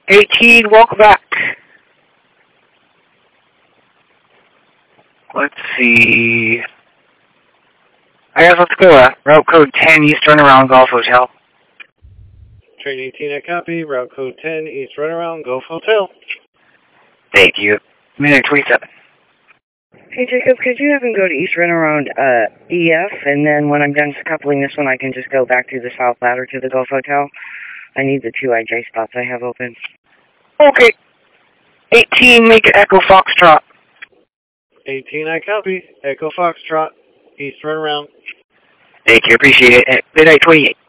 18, welcome back. Let's see. I guess let's go route code 10, East Runaround, Golf Hotel. Train 18, I copy. Route code 10, East Runaround, Golf Hotel. Thank you. Minute 27. Hey, Jacob, could you have him go to East Runaround EF, and then when I'm done coupling this one, I can just go back through the South Ladder to the Golf Hotel? I need the 2 IJ spots I have open. Okay. 18, make it Echo Foxtrot. 18, I copy. Echo Foxtrot, East Runaround. Thank you, appreciate it. Midnight 28.